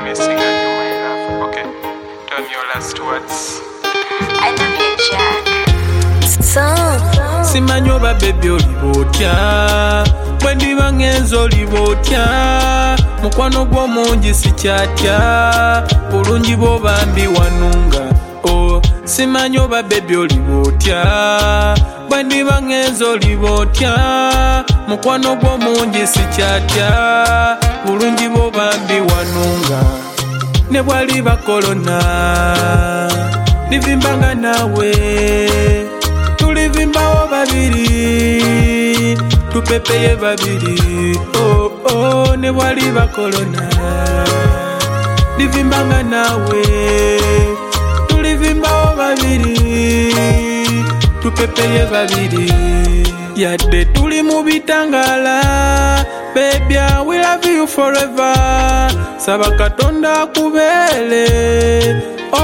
missing and you my love. Okay, turn your last words. I love you, Jack. Simanyi oba baby olibotya bwendi bangenzo olibotya mukwano gw'omungi sikyatya bulungi bw'obambi wanunga. Oh, simanyi oba baby olibotya bwendi bangenzo olibotya mukwano gw'omungi sikyatya bulungi bw'obambi wanunga. Ne bwali bakolona livimbanga nawe tulivimbawo babiri tupepeye babiri. Oh, oh, ne bwali bakolona livimbanga nawe tulivimbawo babiri tupepeye babiri. Yadde tuli mu bitangala baby I will love you forever. Saba Katonda akubeere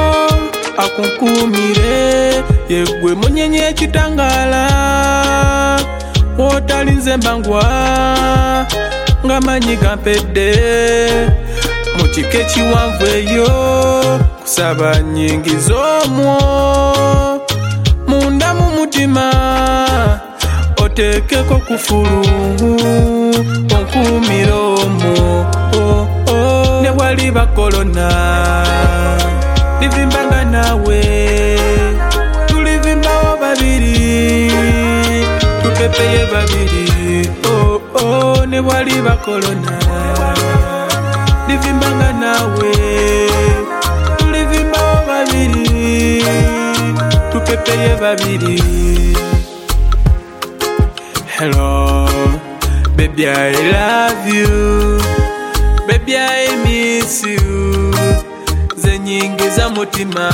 akunkumire yegwe munyenye ekitangala wotalinze mbangwa nga manyi gampedde mu kika ekiwanvu eyo kusaba nyingiza omwo munda mu mutima oteekeko kufulu onkuumire omwo. Ne bwali bakolona livimbanga nawe tulivimbawo babiri tupepeye babiri. Oh, oh, ne bwali bakolona livimbanga nawe tulivimbawo babiri tupepeye babiri. Hello, baby I love you, baby I miss you. Zenyingiza mutima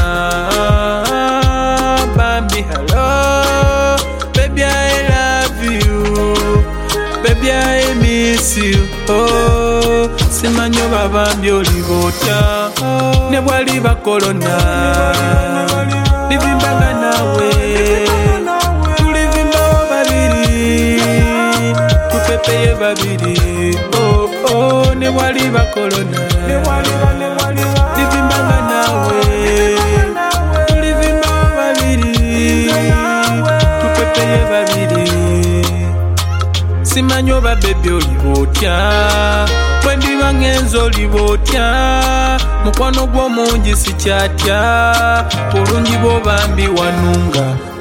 bambi hello baby I love you, baby I miss you. Oh, simanyi oba bambi olibotya ne bwali bakolona livimbanga nawe tulivimbawo babiri tupepeye babiri. Oh, oh, ne bwali bakolona livimbanga nawe tulivimbawo babiri tupepeye babiri. Simanyi oba baby olibotya bwendi bangenzo olibotya mukwano gw'omungi sikyatya bulungi bw'obambi wanunga.